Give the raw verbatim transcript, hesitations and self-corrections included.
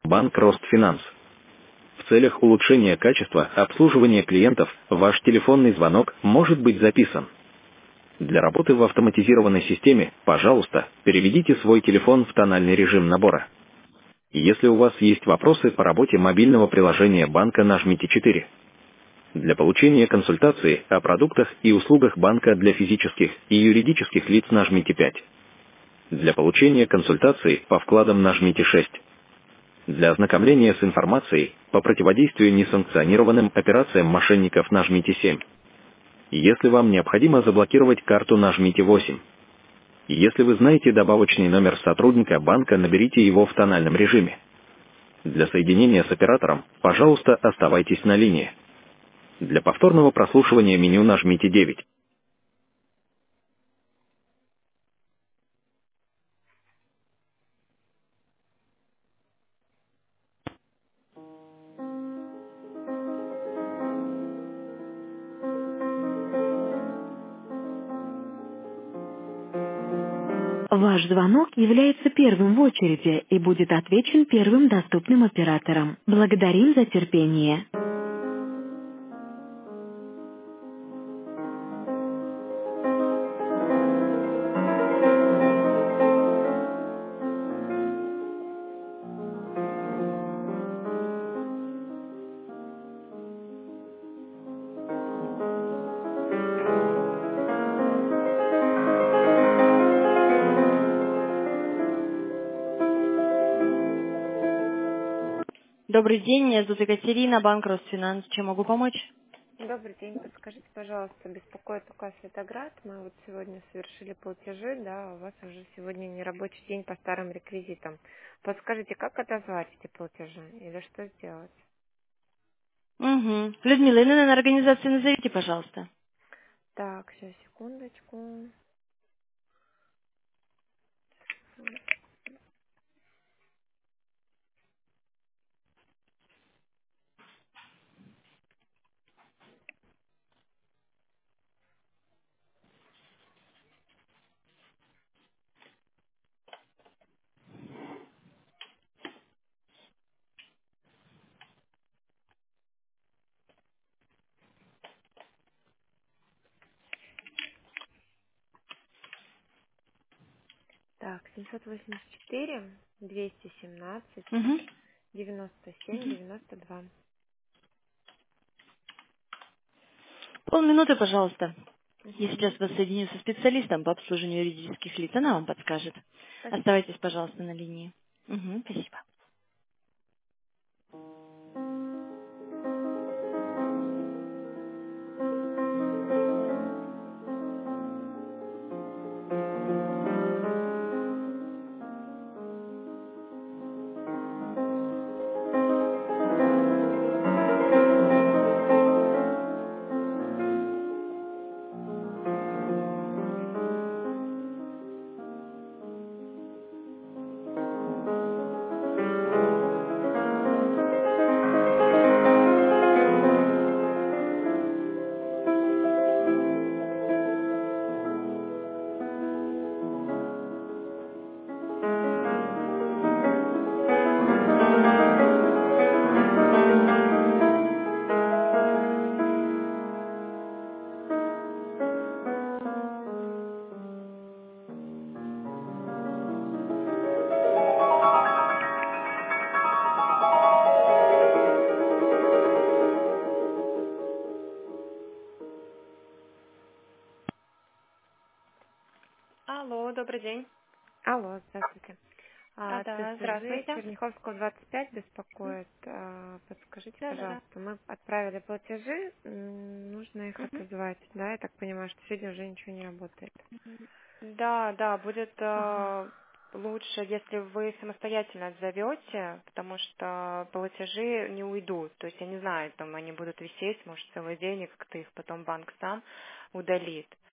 Банк Ростфинанс. В целях улучшения качества обслуживания клиентов ваш телефонный звонок может быть записан. Для работы в автоматизированной системе, пожалуйста, переведите свой телефон в тональный режим набора. Если у вас есть вопросы по работе мобильного приложения банка, нажмите четыре. Для получения консультации о продуктах и услугах банка для физических и юридических лиц нажмите пять. Для получения консультации по вкладам нажмите шесть. Для ознакомления с информацией по противодействию несанкционированным операциям мошенников нажмите семь. Если вам необходимо заблокировать карту, нажмите восемь. Если вы знаете добавочный номер сотрудника банка, наберите его в тональном режиме. Для соединения с оператором, пожалуйста, оставайтесь на линии. Для повторного прослушивания меню нажмите девять. Ваш звонок является первым в очереди и будет отвечен первым доступным оператором. Благодарим за терпение. Добрый день, меня зовут Екатерина, банк Росфинанс. Чем могу помочь? Добрый день. Подскажите, пожалуйста, беспокоит УК Светоград. Мы вот сегодня совершили платежи, да, у вас уже сегодня не рабочий день по старым реквизитам. Подскажите, как отозвать эти платежи или что сделать? Угу. Людмила, эн эн эн организации назовите, пожалуйста. Так, сейчас, секундочку. Так, семьсот восемьдесят четыре, двести семнадцать, Угу. девяносто семь, Угу. девяносто два. Полминуты, пожалуйста. Я сейчас Угу. вас соединю со специалистом по обслуживанию юридических лиц. Она вам подскажет. Спасибо. Оставайтесь, пожалуйста, на линии. Угу, спасибо. Алло, добрый день. Алло, здравствуйте. А, А, да, ЦСЖ здравствуйте. Черняховского двадцать пять беспокоит. А, подскажите, Да, да, да. пожалуйста, мы отправили платежи, м, нужно их Мгм. отозвать. Да, я так понимаю, что сегодня уже ничего не работает. Да, да, будет Ага. э, лучше, если вы самостоятельно отзовете, потому что платежи не уйдут. То есть я не знаю, там они будут висеть, может, целый день, и как-то их потом банк сам удалит.